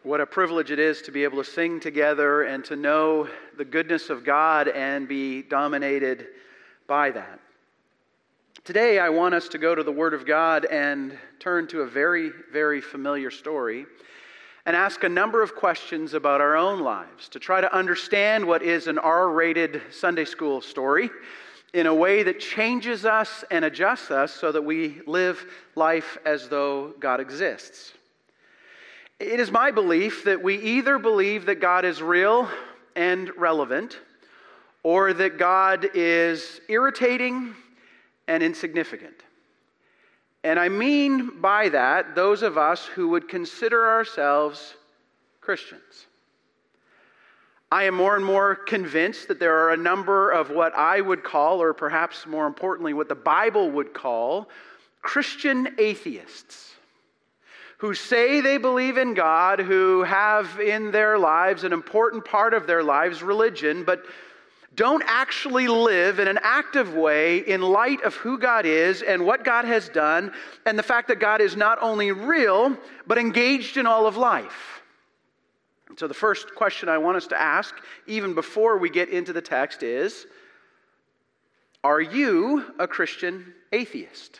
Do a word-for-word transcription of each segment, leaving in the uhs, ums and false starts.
What a privilege it is to be able to sing together and to know the goodness of God and be dominated by that. Today I want us to go to the Word of God and turn to a very, very familiar story and ask a number of questions about our own lives to try to understand what is an R-rated Sunday school story in a way that changes us and adjusts us so that we live life as though God exists. It is my belief that we either believe that God is real and relevant, or that God is irritating and insignificant. And I mean by that those of us who would consider ourselves Christians. I am more and more convinced that there are a number of what I would call, or perhaps more importantly, what the Bible would call, Christian atheists, who say they believe in God, who have in their lives an important part of their lives, religion, but don't actually live in an active way in light of who God is and what God has done, and the fact that God is not only real, but engaged in all of life. So the first question I want us to ask, even before we get into the text, is, are you a Christian atheist?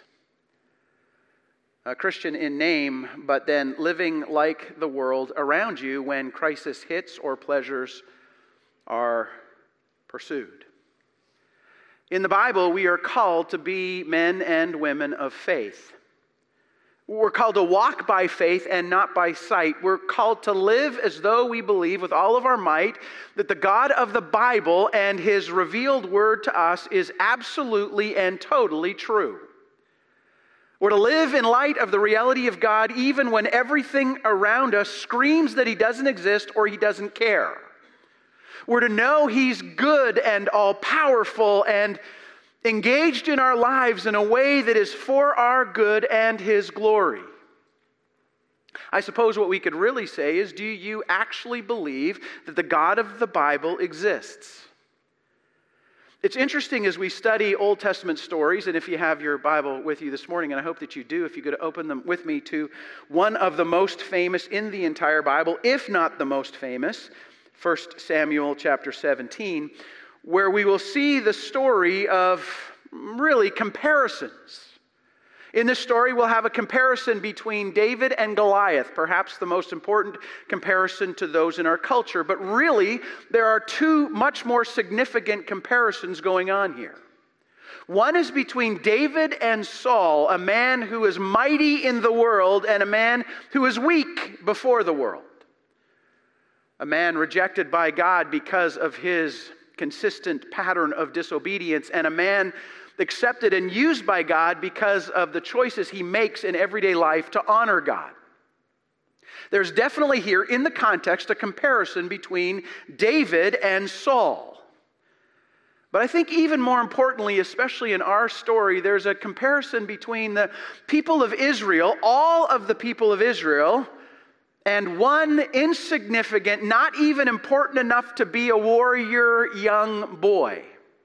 A Christian in name, but then living like the world around you when crisis hits or pleasures are pursued. In the Bible, we are called to be men and women of faith. We're called to walk by faith and not by sight. We're called to live as though we believe with all of our might that the God of the Bible and His revealed word to us is absolutely and totally true. We're to live in light of the reality of God even when everything around us screams that He doesn't exist or He doesn't care. We're to know He's good and all-powerful and engaged in our lives in a way that is for our good and His glory. I suppose what we could really say is, do you actually believe that the God of the Bible exists? It's interesting as we study Old Testament stories, and if you have your Bible with you this morning, and I hope that you do, if you could open them with me to one of the most famous in the entire Bible, if not the most famous, First Samuel chapter seventeen, where we will see the story of really comparisons. In this story, we'll have a comparison between David and Goliath, perhaps the most important comparison to those in our culture. But really, there are two much more significant comparisons going on here. One is between David and Saul, a man who is mighty in the world and a man who is weak before the world. A man rejected by God because of his consistent pattern of disobedience, and a man accepted and used by God because of the choices he makes in everyday life to honor God. There's definitely here in the context a comparison between David and Saul. But I think even more importantly, especially in our story, there's a comparison between the people of Israel, all of the people of Israel, and one insignificant, not even important enough to be a warrior young boy.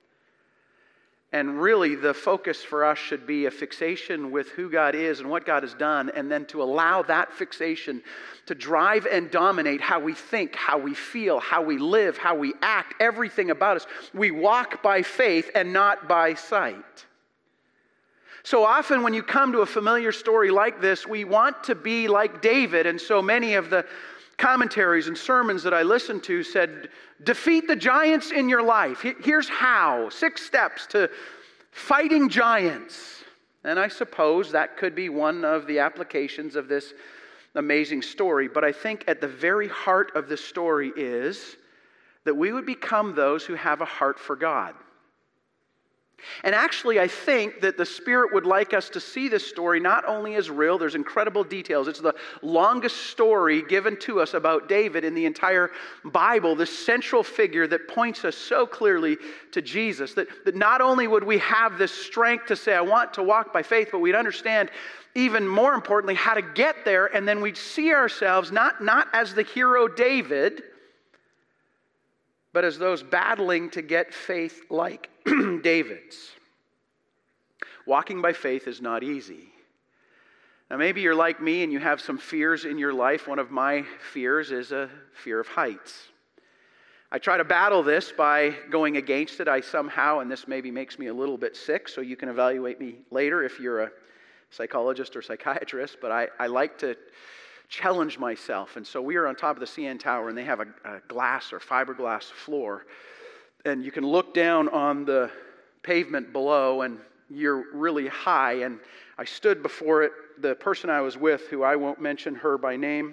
And really, the focus for us should be a fixation with who God is and what God has done, and then to allow that fixation to drive and dominate how we think, how we feel, how we live, how we act, everything about us. We walk by faith and not by sight. So often when you come to a familiar story like this, we want to be like David, and so many of the commentaries and sermons that I listened to said, defeat the giants in your life. Here's how. Six steps to fighting giants. And I suppose that could be one of the applications of this amazing story. But I think at the very heart of this story is that we would become those who have a heart for God. And actually, I think that the Spirit would like us to see this story not only as real, there's incredible details. It's the longest story given to us about David in the entire Bible, this central figure that points us so clearly to Jesus, that, that not only would we have this strength to say, I want to walk by faith, but we'd understand even more importantly how to get there, and then we'd see ourselves not, not as the hero David, but as those battling to get faith like David's. Walking by faith is not easy. Now, maybe you're like me and you have some fears in your life. One of my fears is a fear of heights. I try to battle this by going against it. I somehow, and this maybe makes me a little bit sick, so you can evaluate me later if you're a psychologist or psychiatrist, but I, I like to challenge myself. And so we are on top of the C N Tower, and they have a, a glass or fiberglass floor, and you can look down on the pavement below, and you're really high. And I stood before it. The person I was with, who I won't mention her by name,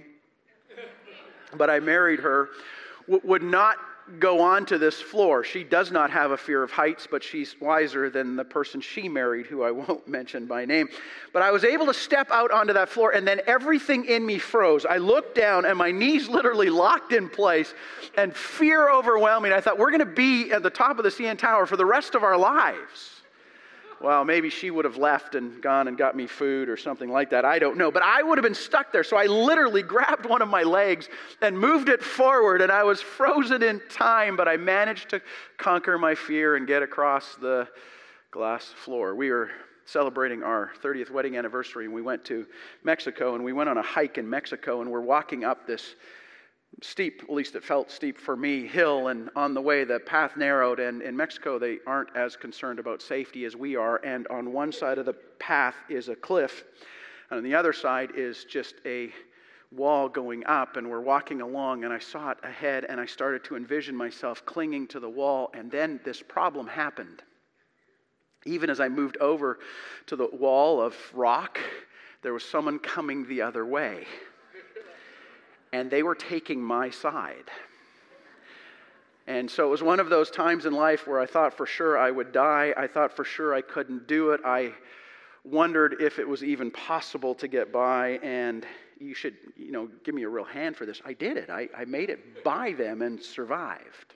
but I married her, w- would not go on to this floor. She does not have a fear of heights, but she's wiser than the person she married, who I won't mention by name. But I was able to step out onto that floor, and then everything in me froze. I looked down, and my knees literally locked in place, and fear overwhelmed me. And I thought, we're going to be at the top of the C N Tower for the rest of our lives. Well, maybe she would have left and gone and got me food or something like that. I don't know. But I would have been stuck there. So I literally grabbed one of my legs and moved it forward. And I was frozen in time. But I managed to conquer my fear and get across the glass floor. We were celebrating our thirtieth wedding anniversary. And we went to Mexico. And we went on a hike in Mexico. And we're walking up this steep, at least it felt steep for me, hill, and on the way the path narrowed, and in Mexico they aren't as concerned about safety as we are, and on one side of the path is a cliff, and on the other side is just a wall going up, and we're walking along, and I saw it ahead, and I started to envision myself clinging to the wall, and then this problem happened. Even as I moved over to the wall of rock, there was someone coming the other way. And they were taking my side. And so it was one of those times in life where I thought for sure I would die. I thought for sure I couldn't do it. I wondered if it was even possible to get by. And you should, you know, give me a real hand for this. I did it. I, I made it by them and survived.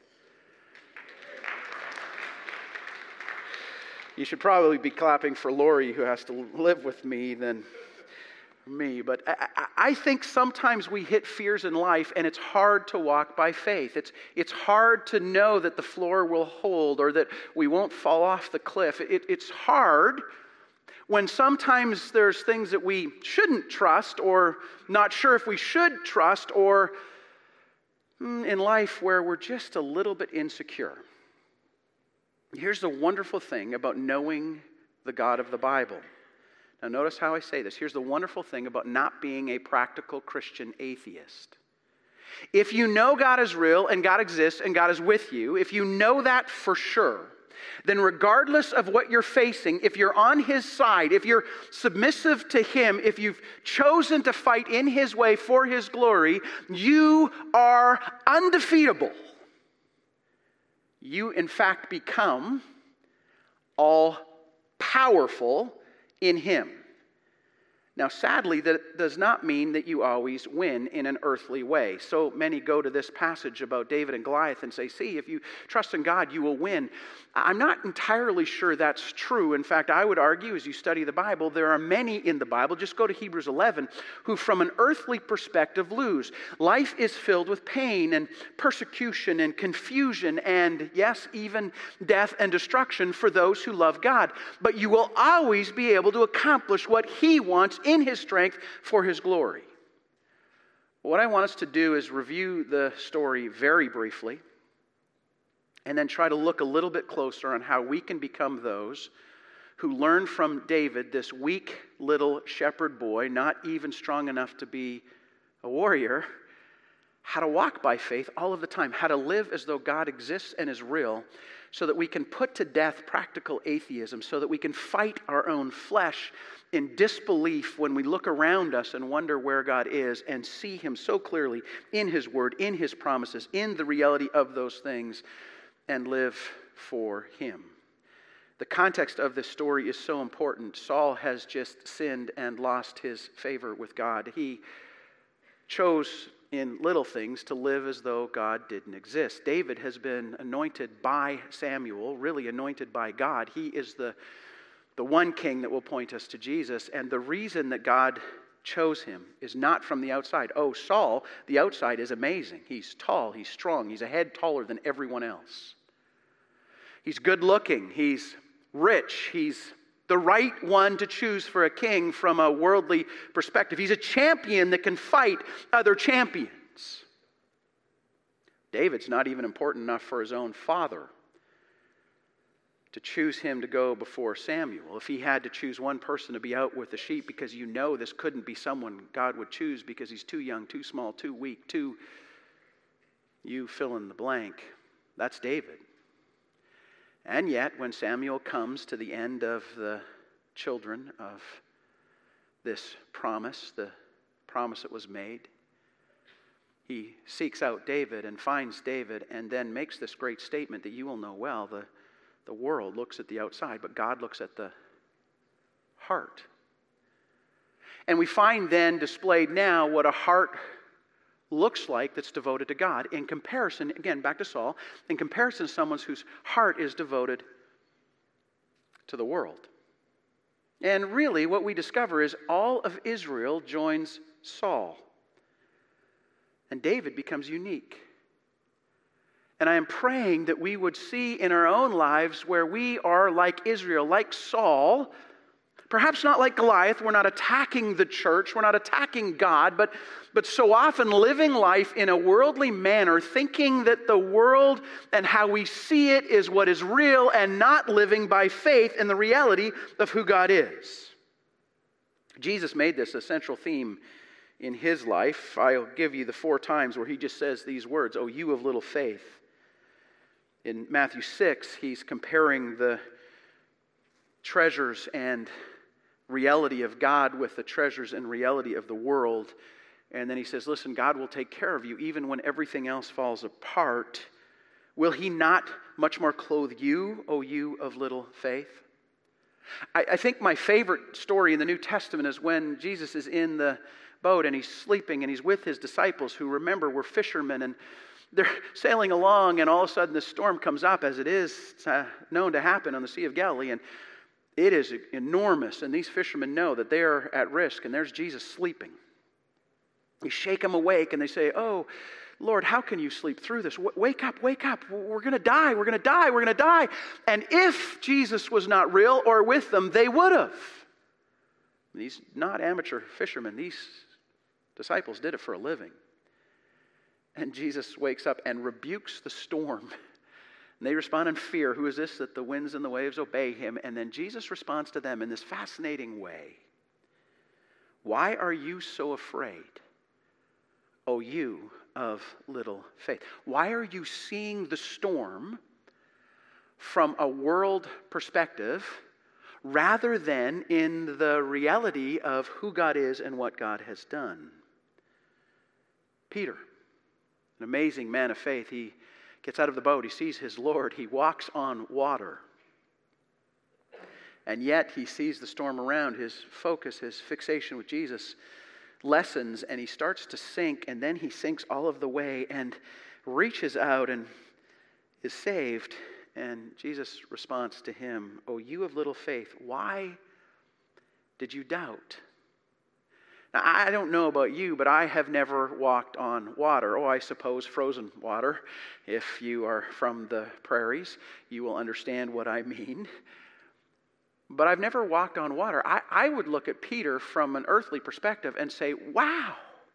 You should probably be clapping for Lori, who has to live with me, than me. But I, I think sometimes we hit fears in life and it's hard to walk by faith. It's, it's hard to know that the floor will hold or that we won't fall off the cliff. It, it's hard when sometimes there's things that we shouldn't trust or not sure if we should trust, or in life where we're just a little bit insecure. Here's the wonderful thing about knowing the God of the Bible. Now notice how I say this. Here's the wonderful thing about not being a practical Christian atheist. If you know God is real and God exists and God is with you, if you know that for sure, then regardless of what you're facing, if you're on His side, if you're submissive to Him, if you've chosen to fight in His way for His glory, you are undefeatable. You, in fact, become all-powerful in Him. Now, sadly, that does not mean that you always win in an earthly way. So many go to this passage about David and Goliath and say, see, if you trust in God, you will win. I'm not entirely sure that's true. In fact, I would argue, as you study the Bible, there are many in the Bible, just go to Hebrews eleven, who from an earthly perspective lose. Life is filled with pain and persecution and confusion and, yes, even death and destruction for those who love God. But you will always be able to accomplish what He wants in His strength for His glory. What I want us to do is review the story very briefly and then try to look a little bit closer on how we can become those who learn from David, this weak little shepherd boy, not even strong enough to be a warrior, how to walk by faith all of the time, how to live as though God exists and is real, so that we can put to death practical atheism, so that we can fight our own flesh in disbelief when we look around us and wonder where God is and see Him so clearly in His Word, in His promises, in the reality of those things, and live for Him. The context of this story is so important. Saul has just sinned and lost his favor with God. He chose in little things to live as though God didn't exist. David has been anointed by Samuel, really anointed by God. He is the, the one king that will point us to Jesus. And the reason that God chose him is not from the outside. Oh, Saul, the outside is amazing. He's tall, he's strong, he's a head taller than everyone else. He's good looking, he's rich, he's the right one to choose for a king from a worldly perspective. He's a champion that can fight other champions. David's not even important enough for his own father to choose him to go before Samuel. If he had to choose one person to be out with the sheep, because you know this couldn't be someone God would choose because he's too young, too small, too weak, too, you fill in the blank, that's David. And yet, when Samuel comes to the end of the children of this promise, the promise that was made, he seeks out David and finds David and then makes this great statement that you will know well. The, the world looks at the outside, but God looks at the heart. And we find then displayed now what a heart looks like that's devoted to God in comparison, again, back to Saul, in comparison to someone whose heart is devoted to the world. And really what we discover is all of Israel joins Saul. And David becomes unique. And I am praying that we would see in our own lives where we are like Israel, like Saul. Perhaps not like Goliath. We're not attacking the church. We're not attacking God. But, but so often living life in a worldly manner, thinking that the world and how we see it is what is real, and not living by faith in the reality of who God is. Jesus made this a central theme in his life. I'll give you the four times where he just says these words, "Oh, you of little faith." In Matthew six, he's comparing the treasures and reality of God with the treasures and reality of the world. And then he says, listen, God will take care of you even when everything else falls apart. Will he not much more clothe you, O you of little faith? I, I think my favorite story in the New Testament is when Jesus is in the boat and he's sleeping and he's with his disciples who, remember, were fishermen, and they're sailing along, and all of a sudden the storm comes up, as it is uh, known to happen on the Sea of Galilee, and it is enormous, and these fishermen know that they are at risk, and there's Jesus sleeping. They shake him awake, and they say, "Oh, Lord, how can you sleep through this? W- wake up, wake up. We're going to die, we're going to die, we're going to die." And if Jesus was not real or with them, they would have. These not amateur fishermen, these disciples did it for a living. And Jesus wakes up and rebukes the storm. And they respond in fear. Who is this that the winds and the waves obey him? And then Jesus responds to them in this fascinating way. "Why are you so afraid, O you of little faith?" Why are you seeing the storm from a world perspective rather than in the reality of who God is and what God has done? Peter, an amazing man of faith, he gets out of the boat, he sees his Lord, he walks on water. And yet he sees the storm around. His focus, his fixation with Jesus lessens, and he starts to sink, and then he sinks all of the way and reaches out and is saved. And Jesus responds to him, "Oh, you of little faith, why did you doubt?" Now, I don't know about you, but I have never walked on water. Oh, I suppose frozen water. If you are from the prairies, you will understand what I mean. But I've never walked on water. I, I would look at Peter from an earthly perspective and say, wow.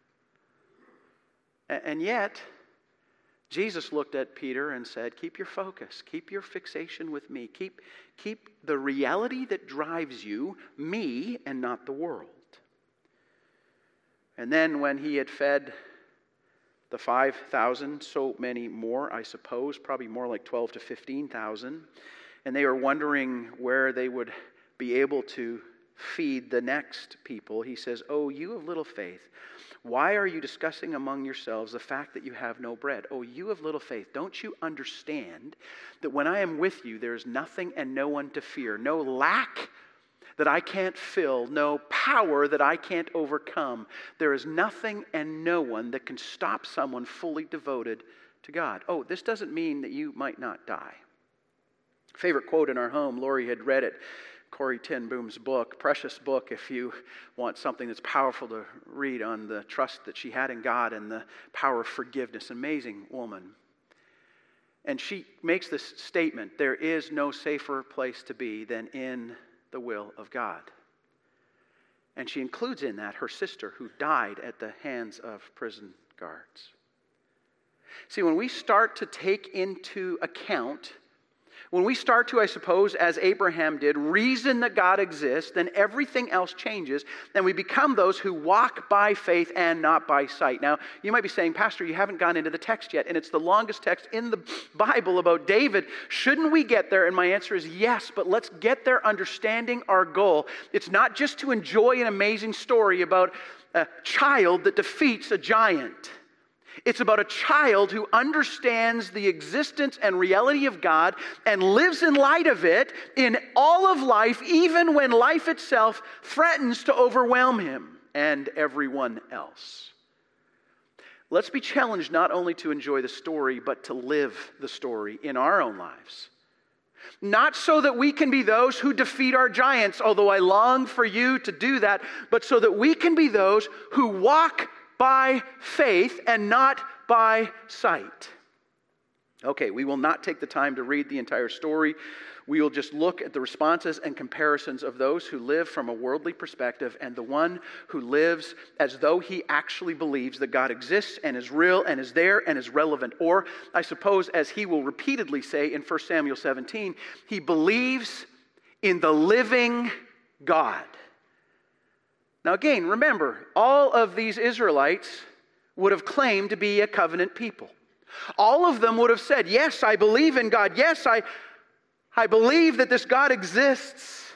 And yet, Jesus looked at Peter and said, keep your focus, keep your fixation with me. Keep, keep the reality that drives you, me, and not the world. And then when he had fed the five thousand, so many more, I suppose, probably more like twelve to fifteen thousand, and they were wondering where they would be able to feed the next people, he says, "Oh, you of little faith, why are you discussing among yourselves the fact that you have no bread? Oh, you of little faith, don't you understand that when I am with you, there is nothing and no one to fear, no lack that I can't fill, no power that I can't overcome. There is nothing and no one that can stop someone fully devoted to God." Oh, this doesn't mean that you might not die. Favorite quote in our home, Lori had read it, Corrie ten Boom's book, precious book if you want something that's powerful to read on the trust that she had in God and the power of forgiveness. Amazing woman. And she makes this statement, there is no safer place to be than in the will of God. And she includes in that her sister who died at the hands of prison guards. See, when we start to take into account, when we start to, I suppose, as Abraham did, reason that God exists, then everything else changes, and we become those who walk by faith and not by sight. Now, you might be saying, Pastor, you haven't gone into the text yet, and it's the longest text in the Bible about David. Shouldn't we get there? And my answer is yes, but let's get there understanding our goal. It's not just to enjoy an amazing story about a child that defeats a giant. It's about a child who understands the existence and reality of God and lives in light of it in all of life, even when life itself threatens to overwhelm him and everyone else. Let's be challenged not only to enjoy the story, but to live the story in our own lives. Not so that we can be those who defeat our giants, although I long for you to do that, but so that we can be those who walk by faith and not by sight. Okay, we will not take the time to read the entire story. We will just look at the responses and comparisons of those who live from a worldly perspective and the one who lives as though he actually believes that God exists and is real and is there and is relevant. Or, I suppose, as he will repeatedly say in First Samuel seventeen, he believes in the living God. Now again, remember, all of these Israelites would have claimed to be a covenant people. All of them would have said, yes, I believe in God. Yes, I, I believe that this God exists.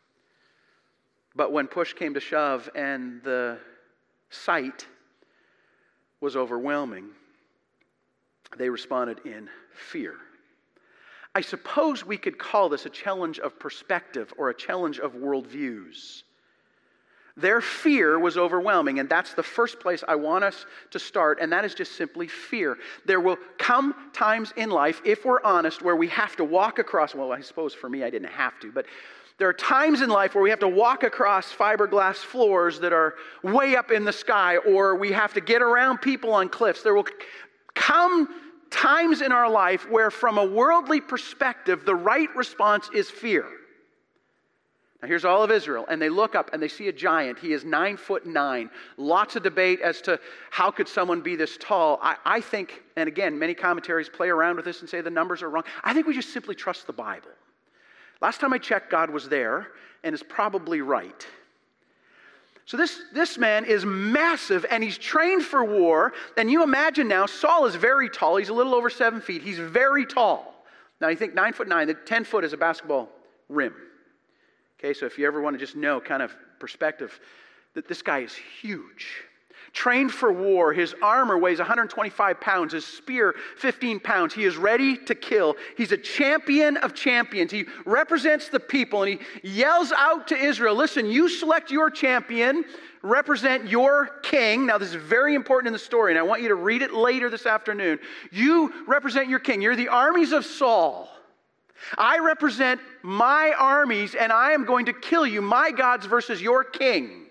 But when push came to shove and the sight was overwhelming, they responded in fear. I suppose we could call this a challenge of perspective or a challenge of worldviews. Their fear was overwhelming, and that's the first place I want us to start, and that is just simply fear. There will come times in life, if we're honest, where we have to walk across, well, I suppose for me I didn't have to, but there are times in life where we have to walk across fiberglass floors that are way up in the sky, or we have to get around people on cliffs. There will come times in our life where, from a worldly perspective, the right response is fear. Now here's all of Israel, and they look up and they see a giant. He is nine foot nine. Lots of debate as to how could someone be this tall. I, I think, and again, many commentaries play around with this and say the numbers are wrong. I think we just simply trust the Bible. Last time I checked, God was there and is probably right. So this, this man is massive, and he's trained for war. And you imagine now, Saul is very tall. He's a little over seven feet. He's very tall. Now you think nine foot nine, that ten foot is a basketball rim. Okay, so if you ever want to just know kind of perspective, that this guy is huge. Trained for war, his armor weighs one hundred twenty-five pounds, his spear fifteen pounds. He is ready to kill. He's a champion of champions. He represents the people, and he yells out to Israel, listen, you select your champion, represent your king. Now this is very important in the story, and I want you to read it later this afternoon. You represent your king. You're the armies of Saul. I represent my armies, and I am going to kill you, my gods versus your king.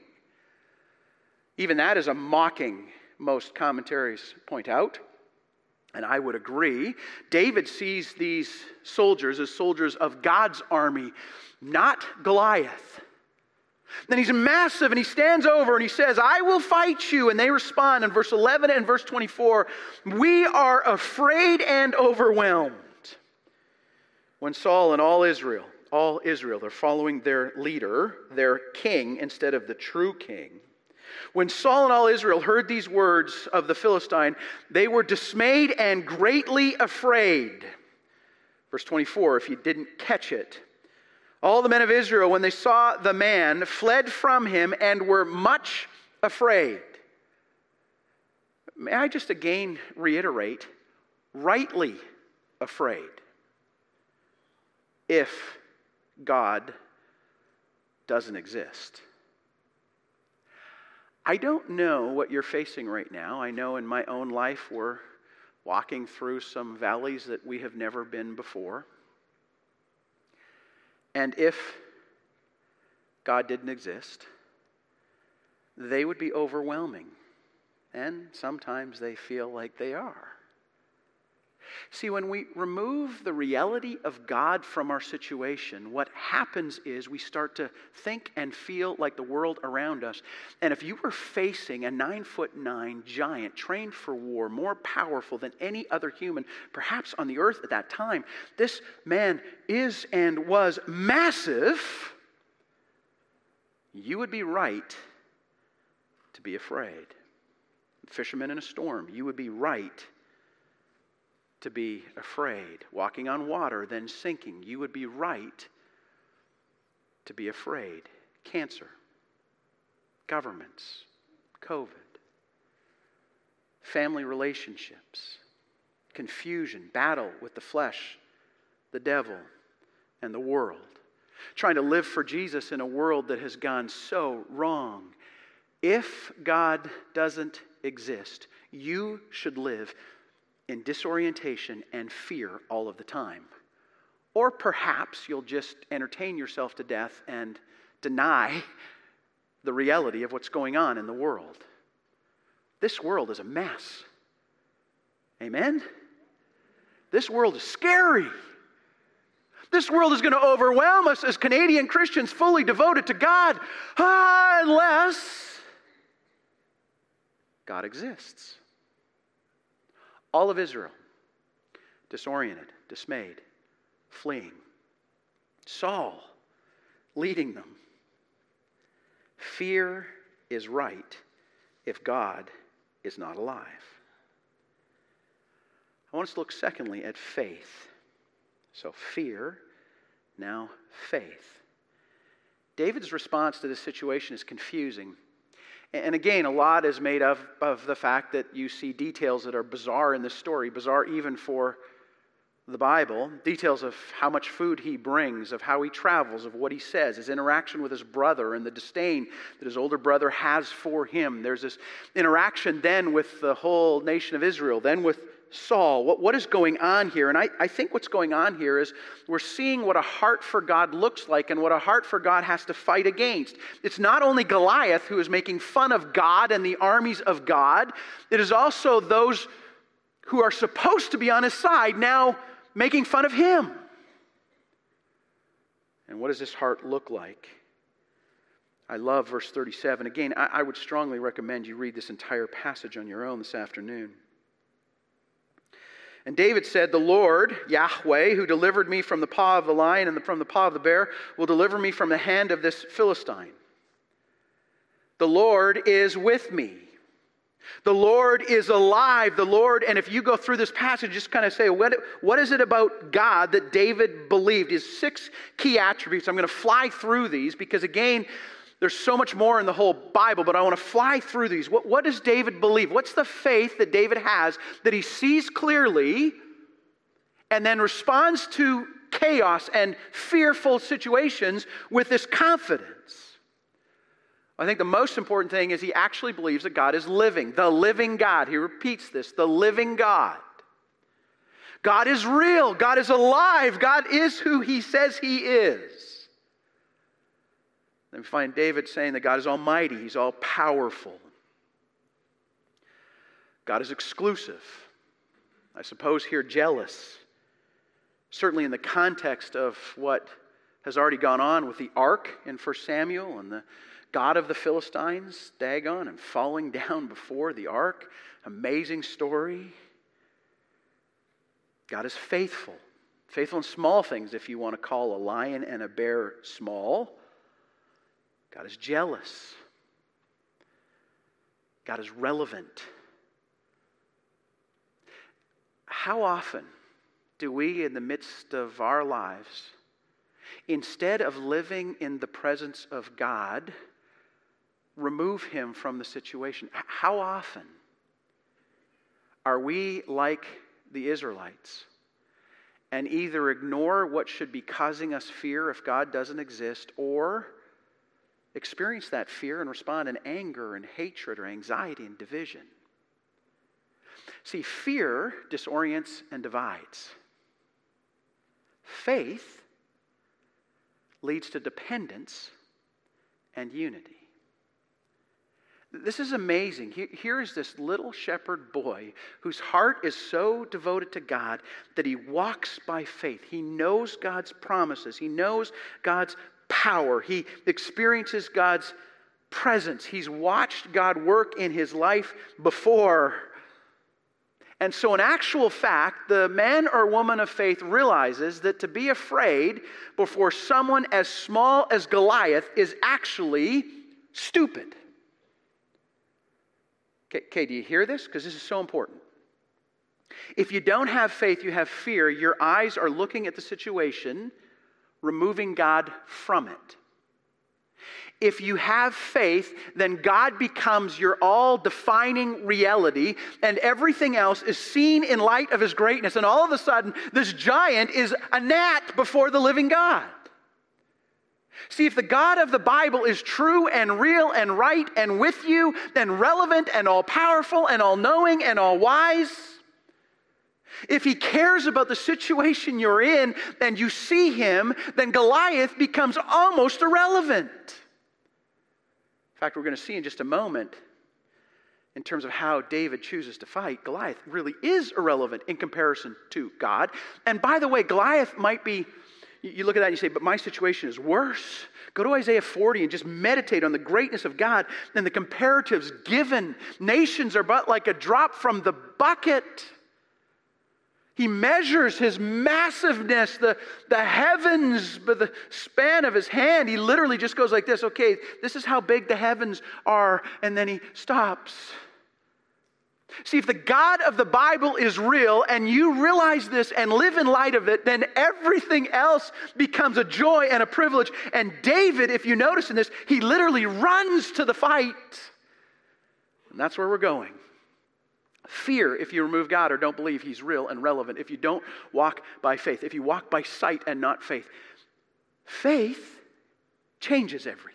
Even that is a mocking, most commentaries point out. And I would agree. David sees these soldiers as soldiers of God's army, not Goliath. Then he's massive, and he stands over and he says, I will fight you. And they respond in verse eleven and verse twenty-four, we are afraid and overwhelmed. When Saul and all Israel, all Israel, they're following their leader, their king, instead of the true king. When Saul and all Israel heard these words of the Philistine, they were dismayed and greatly afraid. Verse twenty-four, if you didn't catch it. All the men of Israel, when they saw the man, fled from him and were much afraid. May I just again reiterate, rightly afraid. If God doesn't exist. I don't know what you're facing right now. I know in my own life we're walking through some valleys that we have never been before. And if God didn't exist, they would be overwhelming. And sometimes they feel like they are. See, when we remove the reality of God from our situation, what happens is we start to think and feel like the world around us. And if you were facing a nine foot nine giant trained for war, more powerful than any other human, perhaps on the earth at that time, this man is and was massive, you would be right to be afraid. Fishermen in a storm, you would be right to be afraid. Walking on water, then sinking, you would be right to be afraid. Cancer, governments, COVID, family relationships, confusion, battle with the flesh, the devil, and the world. Trying to live for Jesus in a world that has gone so wrong. If God doesn't exist, you should live in disorientation and fear all of the time. Or perhaps you'll just entertain yourself to death and deny the reality of what's going on in the world. This world is a mess. Amen? This world is scary. This world is going to overwhelm us as Canadian Christians fully devoted to God, ah, unless God exists. All of Israel, disoriented, dismayed, fleeing. Saul leading them. Fear is right if God is not alive. I want us to look secondly at faith. So fear, now faith. David's response to this situation is confusing. And again, a lot is made of, of the fact that you see details that are bizarre in this story, bizarre even for the Bible. Details of how much food he brings, of how he travels, of what he says, his interaction with his brother and the disdain that his older brother has for him. There's this interaction then with the whole nation of Israel, then with Saul. What, what is going on here? And I, I think what's going on here is we're seeing what a heart for God looks like and what a heart for God has to fight against. It's not only Goliath who is making fun of God and the armies of God. It is also those who are supposed to be on his side now making fun of him. And what does this heart look like? I love verse thirty-seven. Again, I, I would strongly recommend you read this entire passage on your own this afternoon. And David said, "The Lord, Yahweh, who delivered me from the paw of the lion and from the paw of the bear, will deliver me from the hand of this Philistine. The Lord is with me. The Lord is alive. The Lord," and if you go through this passage, just kind of say, what, what is it about God that David believed? His six key attributes. I'm going to fly through these because, again, there's so much more in the whole Bible, but I want to fly through these. What, what does David believe? What's the faith that David has that he sees clearly and then responds to chaos and fearful situations with this confidence? I think the most important thing is he actually believes that God is living. The living God. He repeats this. The living God. God is real. God is alive. God is who he says he is. Then we find David saying that God is almighty. He's all powerful. God is exclusive. I suppose here jealous. Certainly in the context of what has already gone on with the ark in First Samuel and the God of the Philistines, Dagon, and falling down before the ark. Amazing story. God is faithful. Faithful in small things, if you want to call a lion and a bear small. God is jealous. God is relevant. How often do we, in the midst of our lives, instead of living in the presence of God, remove him from the situation? How often are we like the Israelites and either ignore what should be causing us fear if God doesn't exist, or experience that fear and respond in anger and hatred or anxiety and division? See, fear disorients and divides. Faith leads to dependence and unity. This is amazing. Here is this little shepherd boy whose heart is so devoted to God that he walks by faith. He knows God's promises. He knows God's power. He experiences God's presence. He's watched God work in his life before. And so in actual fact, the man or woman of faith realizes that to be afraid before someone as small as Goliath is actually stupid. Okay, okay, do you hear this? Because this is so important. If you don't have faith, you have fear. Your eyes are looking at the situation, removing God from it. If you have faith, then God becomes your all-defining reality, and everything else is seen in light of his greatness. And all of a sudden, this giant is a gnat before the living God. See, if the God of the Bible is true and real and right and with you and relevant and all-powerful and all-knowing and all-wise, if he cares about the situation you're in and you see him, then Goliath becomes almost irrelevant. In fact, we're going to see in just a moment, in terms of how David chooses to fight, Goliath really is irrelevant in comparison to God. And by the way, Goliath might be, you look at that and you say, but my situation is worse. Go to Isaiah forty and just meditate on the greatness of God and the comparatives given. Nations are but like a drop from the bucket. He measures his massiveness, the, the heavens, by the span of his hand. He literally just goes like this. Okay, this is how big the heavens are. And then he stops. See, if the God of the Bible is real and you realize this and live in light of it, then everything else becomes a joy and a privilege. And David, if you notice in this, he literally runs to the fight. And that's where we're going. Fear if you remove God or don't believe he's real and relevant. If you don't walk by faith. If you walk by sight and not faith. Faith changes everything.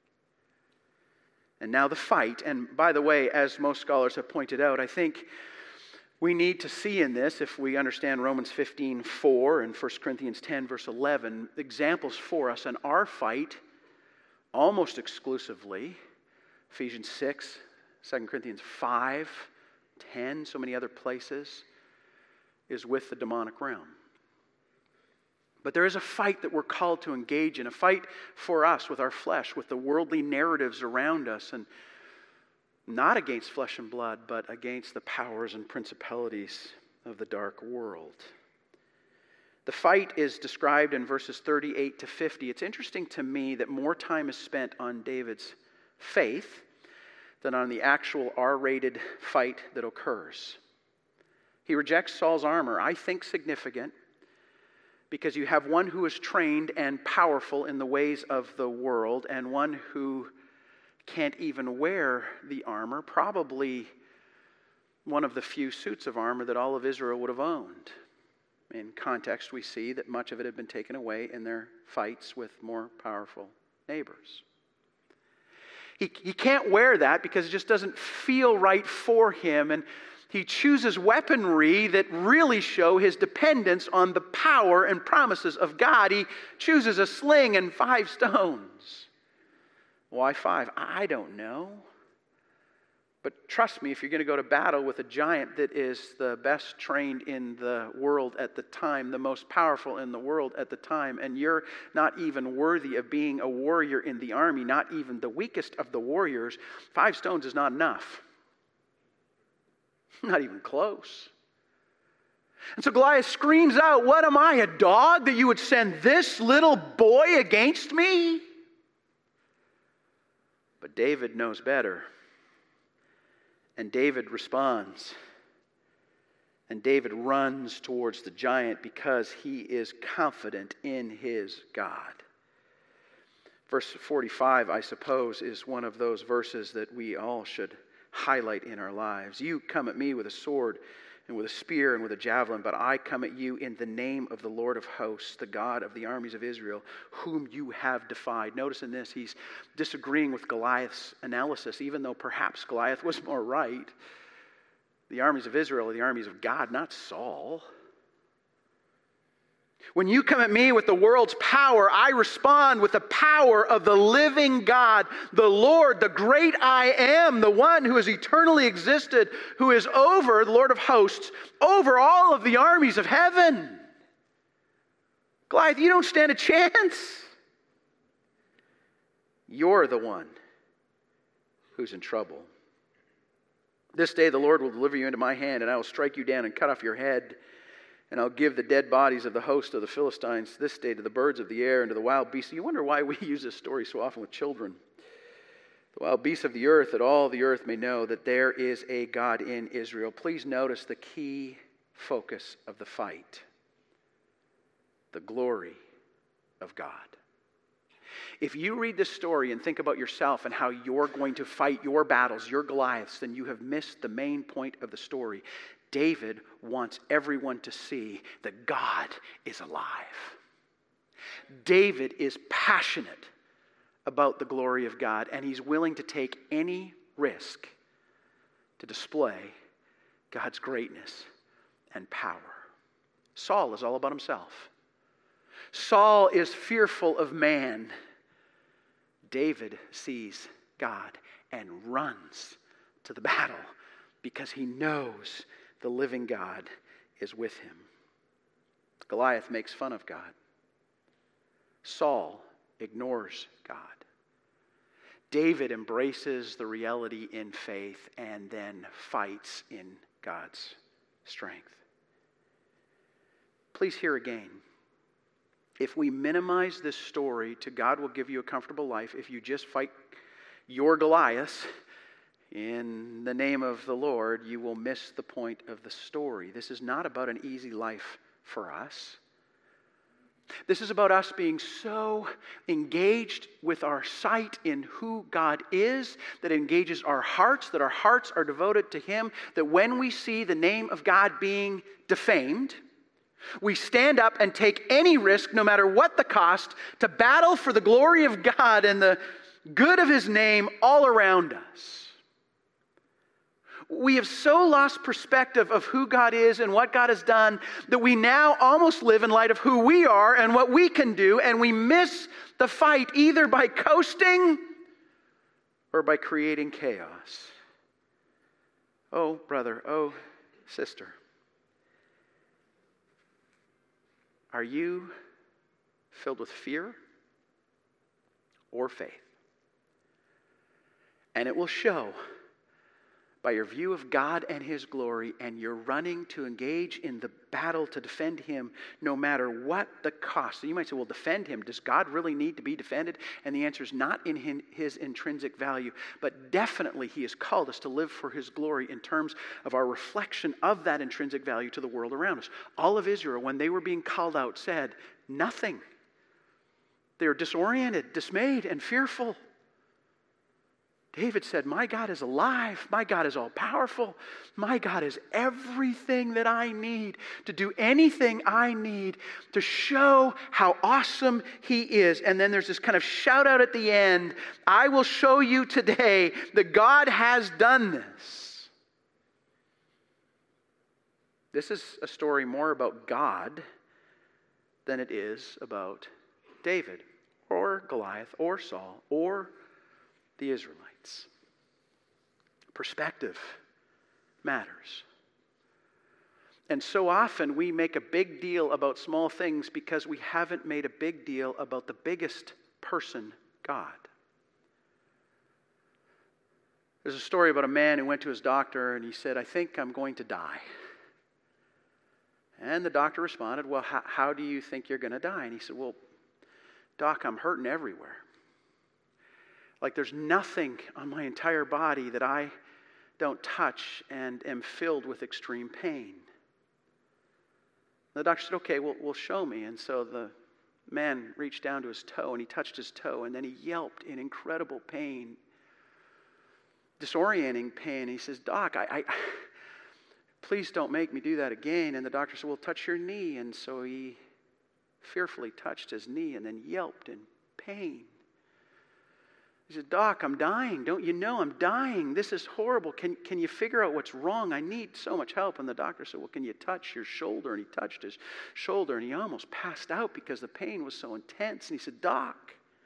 And now the fight. And by the way, as most scholars have pointed out, I think we need to see in this, if we understand Romans fifteen four and First Corinthians ten verse eleven, examples for us. And our fight, almost exclusively, Ephesians six, Second Corinthians five, ten, so many other places, is with the demonic realm. But there is a fight that we're called to engage in, a fight for us with our flesh, with the worldly narratives around us, and not against flesh and blood, but against the powers and principalities of the dark world. The fight is described in verses thirty-eight to fifty. It's interesting to me that more time is spent on David's faith than on the actual R-rated fight that occurs. He rejects Saul's armor, I think significant, because you have one who is trained and powerful in the ways of the world and one who can't even wear the armor, probably one of the few suits of armor that all of Israel would have owned. In context, we see that much of it had been taken away in their fights with more powerful neighbors. He, he can't wear that because it just doesn't feel right for him, and he chooses weaponry that really show his dependence on the power and promises of God. He chooses a sling and five stones. Why five? I don't know. But trust me, if you're going to go to battle with a giant that is the best trained in the world at the time, the most powerful in the world at the time, and you're not even worthy of being a warrior in the army, not even the weakest of the warriors, five stones is not enough. Not even close. And so Goliath screams out, "What am I, a dog, that you would send this little boy against me?" But David knows better. And David responds. And David runs towards the giant because he is confident in his God. Verse forty-five, I suppose, is one of those verses that we all should highlight in our lives. You come at me with a sword and with a spear and with a javelin, but I come at you in the name of the Lord of hosts, the God of the armies of Israel, whom you have defied. Notice in this, he's disagreeing with Goliath's analysis, even though perhaps Goliath was more right. The armies of Israel are the armies of God, not Saul. When you come at me with the world's power, I respond with the power of the living God, the Lord, the great I am, the one who has eternally existed, who is over, the Lord of hosts, over all of the armies of heaven. Goliath, you don't stand a chance. You're the one who's in trouble. This day the Lord will deliver you into my hand, and I will strike you down and cut off your head. And I'll give the dead bodies of the host of the Philistines this day to the birds of the air and to the wild beasts. You wonder why we use this story so often with children. The wild beasts of the earth, that all the earth may know that there is a God in Israel. Please notice the key focus of the fight. The glory of God. If you read this story and think about yourself and how you're going to fight your battles, your Goliaths, then you have missed the main point of the story. David wants everyone to see that God is alive. David is passionate about the glory of God, and he's willing to take any risk to display God's greatness and power. Saul is all about himself. Saul is fearful of man. David sees God and runs to the battle because he knows the living God is with him. Goliath makes fun of God. Saul ignores God. David embraces the reality in faith and then fights in God's strength. Please hear again. If we minimize this story to God will give you a comfortable life if you just fight your Goliaths in the name of the Lord, you will miss the point of the story. This is not about an easy life for us. This is about us being so engaged with our sight in who God is, that it engages our hearts, that our hearts are devoted to Him, that when we see the name of God being defamed, we stand up and take any risk, no matter what the cost, to battle for the glory of God and the good of His name all around us. We have so lost perspective of who God is and what God has done that we now almost live in light of who we are and what we can do, and we miss the fight either by coasting or by creating chaos. Oh, brother, oh, sister. Are you filled with fear or faith? And it will show by your view of God and His glory, and you're running to engage in the battle to defend Him no matter what the cost. So you might say, well, defend Him. Does God really need to be defended? And the answer is not in His intrinsic value, but definitely He has called us to live for His glory in terms of our reflection of that intrinsic value to the world around us. All of Israel, when they were being called out, said nothing. They were disoriented, dismayed, and fearful. David said, my God is alive. My God is all powerful. My God is everything that I need to do anything I need to show how awesome He is. And then there's this kind of shout out at the end, I will show you today that God has done this. This is a story more about God than it is about David or Goliath or Saul or the Israelites. Perspective matters. And so often we make a big deal about small things because we haven't made a big deal about the biggest person, God. There's a story about a man who went to his doctor and he said, I think I'm going to die. And the doctor responded, well, how, how do you think you're going to die? And he said, well, Doc, I'm hurting everywhere. Like there's nothing on my entire body that I don't touch and am filled with extreme pain. The doctor said, okay, well, well, show me. And so the man reached down to his toe and he touched his toe and then he yelped in incredible pain, disorienting pain. He says, Doc, I, I, please don't make me do that again. And the doctor said, well, touch your knee. And so he fearfully touched his knee and then yelped in pain. He said, Doc, I'm dying. Don't you know I'm dying? This is horrible. Can, can you figure out what's wrong? I need so much help. And the doctor said, well, can you touch your shoulder? And he touched his shoulder, and he almost passed out because the pain was so intense. And he said, Doc,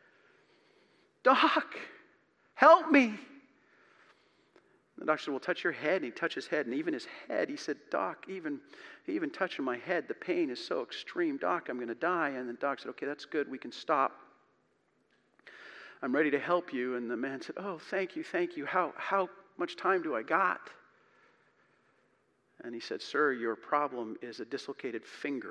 Doc, help me. The doctor said, well, touch your head. And he touched his head. And even his head, he said, Doc, even, even touching my head, the pain is so extreme. Doc, I'm going to die. And the doctor said, okay, that's good. We can stop. I'm ready to help you. And the man said, oh, thank you, thank you. How, how much time do I got? And he said, sir, your problem is a dislocated finger.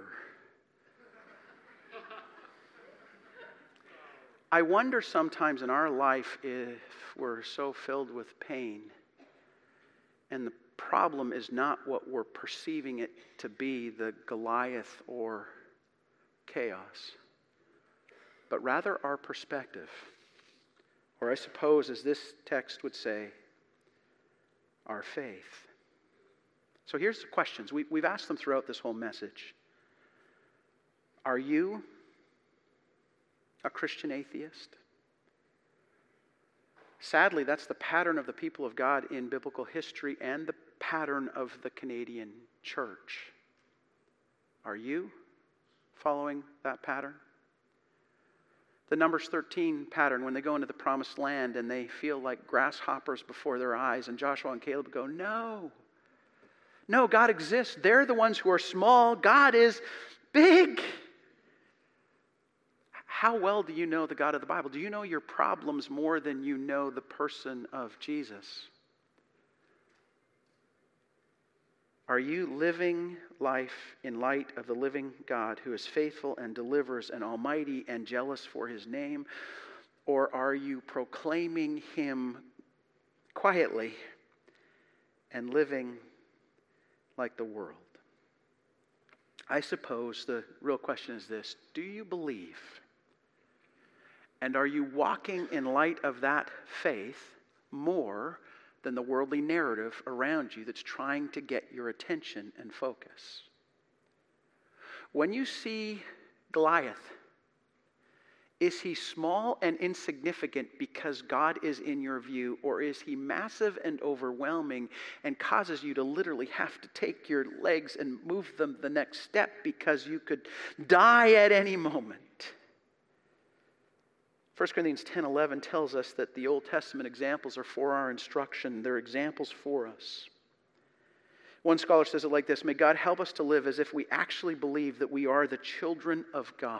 I wonder sometimes in our life if we're so filled with pain and the problem is not what we're perceiving it to be, the Goliath or chaos, but rather our perspective. Or I suppose, as this text would say, our faith. So here's the questions. We, we've asked them throughout this whole message. Are you a Christian atheist? Sadly, that's the pattern of the people of God in biblical history and the pattern of the Canadian church. Are you following that pattern? The Numbers thirteen pattern, when they go into the promised land and they feel like grasshoppers before their eyes, and Joshua and Caleb go, no, no, God exists. They're the ones who are small. God is big. How well do you know the God of the Bible? Do you know your problems more than you know the person of Jesus? Are you living life in light of the living God who is faithful and delivers and almighty and jealous for his name? Or are you proclaiming him quietly and living like the world? I suppose the real question is this: do you believe? And are you walking in light of that faith more than the worldly narrative around you that's trying to get your attention and focus? When you see Goliath, is he small and insignificant because God is in your view, or is he massive and overwhelming and causes you to literally have to take your legs and move them the next step because you could die at any moment? First Corinthians ten eleven tells us that the Old Testament examples are for our instruction. They're examples for us. One scholar says it like this: may God help us to live as if we actually believe that we are the children of God.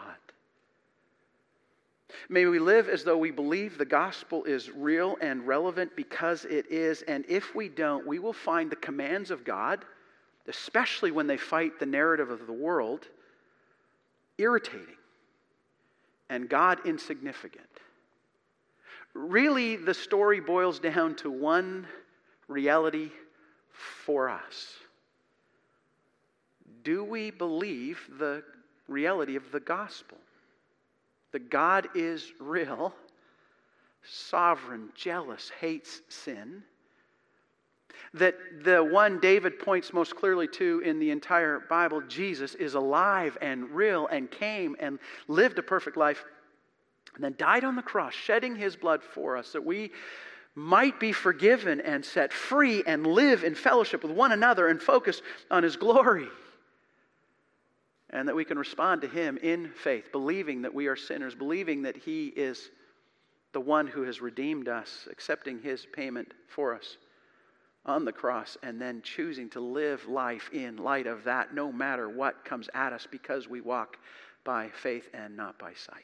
May we live as though we believe the gospel is real and relevant because it is. And if we don't, we will find the commands of God, especially when they fight the narrative of the world, irritating and God insignificant. Really, the story boils down to one reality for us. Do we believe the reality of the gospel? That God is real, sovereign, jealous, hates sin. That the one David points most clearly to in the entire Bible, Jesus, is alive and real and came and lived a perfect life and then died on the cross, shedding his blood for us that we might be forgiven and set free and live in fellowship with one another and focus on his glory. And that we can respond to him in faith, believing that we are sinners, believing that he is the one who has redeemed us, accepting his payment for us on the cross, and then choosing to live life in light of that, no matter what comes at us, because we walk by faith and not by sight.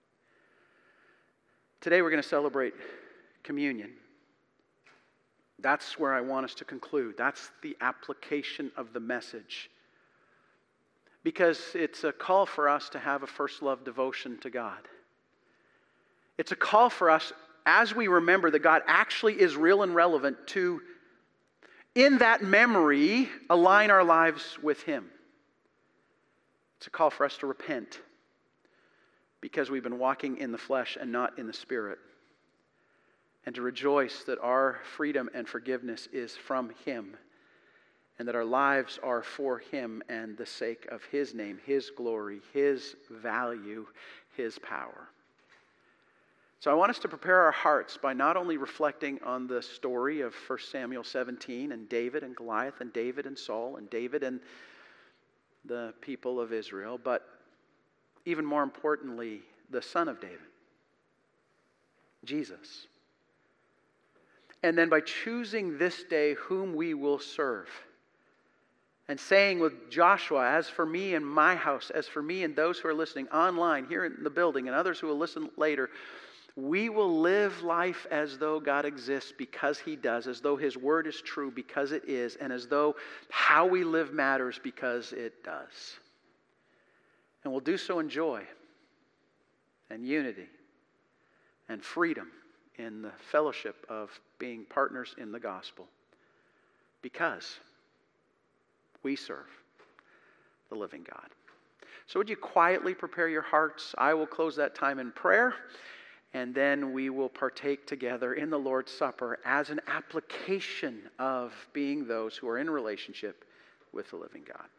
Today we're going to celebrate communion. That's where I want us to conclude. That's the application of the message. Because it's a call for us to have a first love devotion to God. It's a call for us, as we remember that God actually is real and relevant, to, in that memory, align our lives with him. It's a call for us to repent because we've been walking in the flesh and not in the Spirit. And to rejoice that our freedom and forgiveness is from him. And that our lives are for him and the sake of his name, his glory, his value, his power. So I want us to prepare our hearts by not only reflecting on the story of First Samuel seventeen and David and Goliath and David and Saul and David and the people of Israel, but even more importantly, the Son of David, Jesus. And then by choosing this day whom we will serve, and saying with Joshua, as for me and my house, as for me and those who are listening online, here in the building, and others who will listen later, we will live life as though God exists because He does, as though His word is true because it is, and as though how we live matters because it does. And we'll do so in joy and unity and freedom in the fellowship of being partners in the gospel because we serve the living God. So would you quietly prepare your hearts? I will close that time in prayer, and then we will partake together in the Lord's Supper as an application of being those who are in relationship with the living God.